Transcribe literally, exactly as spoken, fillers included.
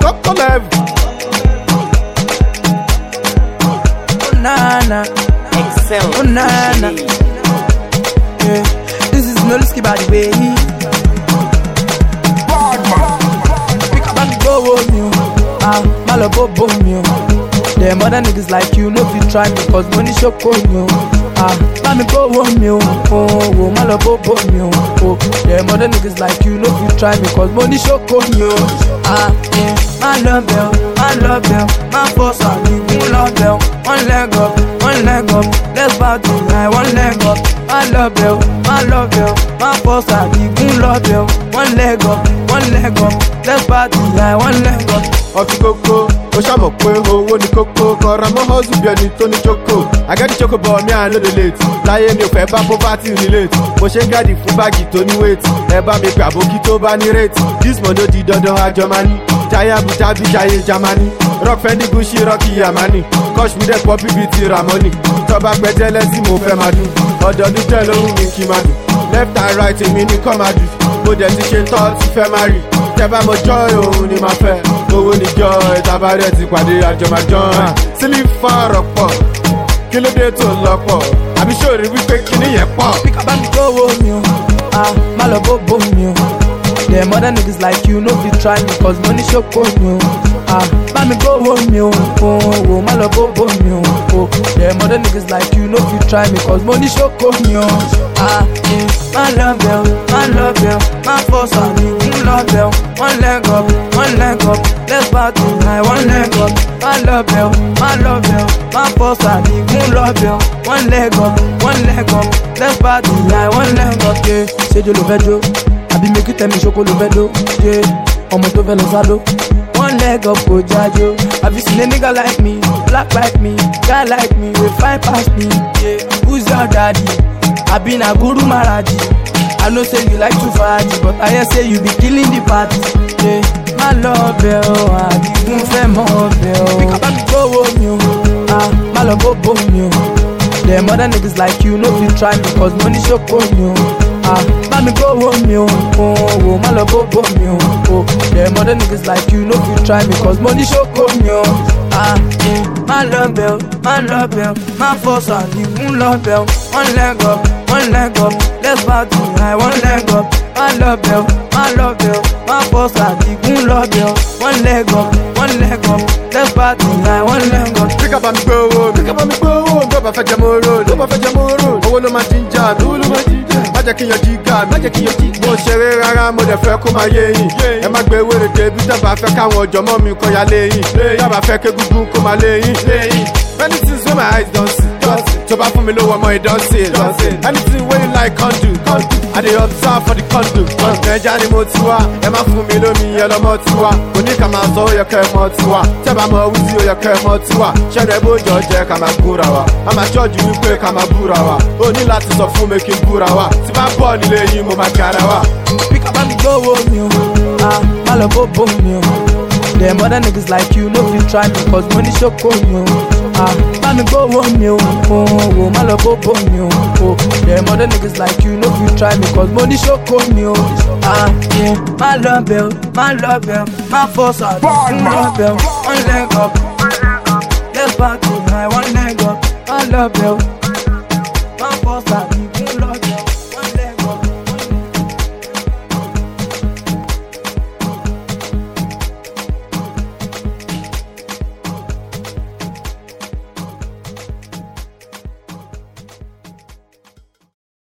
Coco level. Oh nana, Excel. oh nana. Yeah, this is Noliski by the way. Pick up and go home, you. Ah, malo bobo, you. Them other niggas like you, no fit try me, cause money show on you. Ah, let me go home, you. Oh, oh, malo bobo, you. Oh, them other niggas like you, no fit try me, cause money show on you. Ah, yeah, my love bell, my love bell, my boss, I need love bell. One leg up, one leg up, let's party, I one leg up. My love bell, my love bell, my boss, I need love bell. One leg up, one leg up, let's party, I one leg up. Ọtí kókó, ó ṣàmọ̀ pé owó ní kókó. Kọ̀ra mọ́ hustle bí ẹni tó ní jókòó. I get the choco ball, me I no dey late. Láyé mi ò fẹ́ bá poverty relate. Mo ṣe ń gàdì fún báàgì tó ní weight. Ẹ bá mi pè àbókí tó bá ní rate. This money di dandan àjọ máa ní. Jaya Abuja bí Jayé Jamani. Rock Fendi Gucci Rocky Yamani. Kush mi dẹ̀ pọ̀ bíbí ti Ramoni. Tọ́ba gbẹdẹ́lẹ́ sí mo fẹ́ máa dùn. Ọ̀dọ́dún tẹ̀ lóhùn mi kí máa dùn. Left and right èmi ní kọ́ máa dùn. Mo dẹ̀ ti ṣe tọ́ ti fẹ́ máa rí. Tẹ́bá mo joy òun ni máa fẹ́. Owó ni joy tábàdẹ̀ ti pàdé àjọmọ̀ join. Sílí fọ́ọ̀rọ̀ pọ̀, kí ló dé tó lọ́pọ̀? Àbí sóòrì wípé kíní yẹn pọ̀. Pick up and go home, you. Ah, malo bobo, you. Them other niggas like you, no fit try me, cause money show on you. Ah, let me go home, you. Oh, oh, malo bobo, you. Oh, them other niggas like you, no fit try me, cause money show on you. Ah, yeah, my love bell, my love bell, my boss, I need love bell. One leg up, one leg up, let's party, I one leg up. My love bell, my love bell, my boss, I need love bell. One leg up, one leg up, let's party, I one leg up. Yeah, say you love Joe. I be make you tell me choco lo bedo, yeah. Ọmọ tó fẹ́ lọ sádó. One leg up go jajo. Have you seen a nigga like me, black like me, guy like me, we fine past me, yeah. Who's your daddy? I been a guru Maraji. I know say you like to party, but I hear say you be killing the party, yeah. My love bell, I be gun fẹ́ mọ́ bell. Pick up and go home, you. Ah, my love bobo, you. Them other niggas like you, no fit try me, cause money show on you. Ah, let me go home, you. Oh, oh, my love bobo, you. Oh, them other niggas like you, no fit try me, cause money show on you. Ah, yeah, my love bell, my love bell, my force, I need love bell. One leg up, one leg up, let's party, I one leg up. My love bell, my love bell, my force, I need love bell. One leg up, one leg up, let's party, I one leg up. Pick up and go home, pick up and go home. Tó bá fẹ́ jẹ mo road, tó bá fẹ́ jẹ mo road. Owó ló máa jíjà, owó ló máa jíjà. Má jẹ́ kí yan jíga, má jẹ́ kí yan jíga. Mo ṣeré rárá, mo dẹ̀ fẹ́ kó máa yé yín. Ẹ má gbé wèrè débi tó bá fẹ́ káwọn ọjọ́ mọ́ mi kọ́ ya léyìn. Tó bá fẹ́ kégúngún kó máa léyìn. Many things wey my eyes don see. Tó bá fún mi lówó ọmọ ìdán sí i. Anything wey you like can do. I dey observe for the condo. Nàìjà ni mo ti wá, ẹ má fún mi lómi ẹlọ́mọ ti wá. Kò ní ká máa sọ ó yẹ kẹ́ ẹ mọ ti wá. Tẹ́ bá mọ wíṣí ó yẹ kẹ́ ẹ mọ ti wá. Ṣẹ́nu ẹ bójú ọjẹ́ ká máa gbúra wa. A máa ṣọ́ọ̀jù wípé ká máa búra wa. Ó ní láti sọ fún mi kí n búra wa. Tí bá bọ̀ nílé yín mo máa gara wa. Pick up and go home, you. Ah, my love bobo, you. Them other niggas like you, no fit try me, cause money show on you. Ah, let me go home, you. Oh, oh, my love bobo, you. Oh, them other niggas like you, no fit try me, cause money show on you. Ah, yeah, my love bell, my love bell, my force, I need love bell. One leg up, let's party, I one leg up, my love bell.